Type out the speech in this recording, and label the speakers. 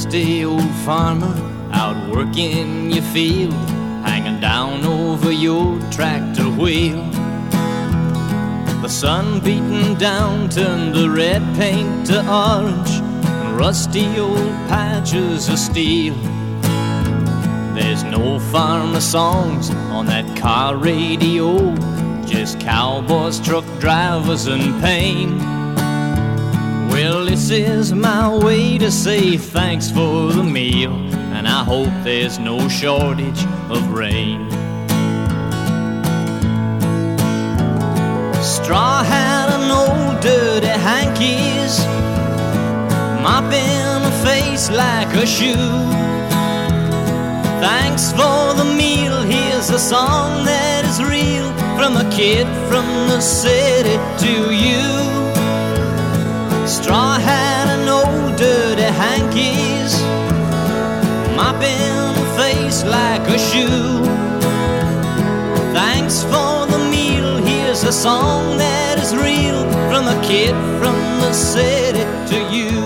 Speaker 1: rusty old farmer out working your field, hanging down over your tractor wheel. The sun beating down turned the red paint to orange and rusty old patches of steel. There's no farmer songs on that car radio, just cowboys, truck drivers and pain. Well, this is my way to say thanks for the meal, and I hope there's no shortage of rain. Straw hat and old dirty hankies, mopping a face like a shoe. Thanks for the meal, here's a song that is real, from a kid from the city to you. Straw hat and old dirty hankies, mopping a face like a shoe. Thanks for the meal, here's a song that is real, from a kid from the city to you.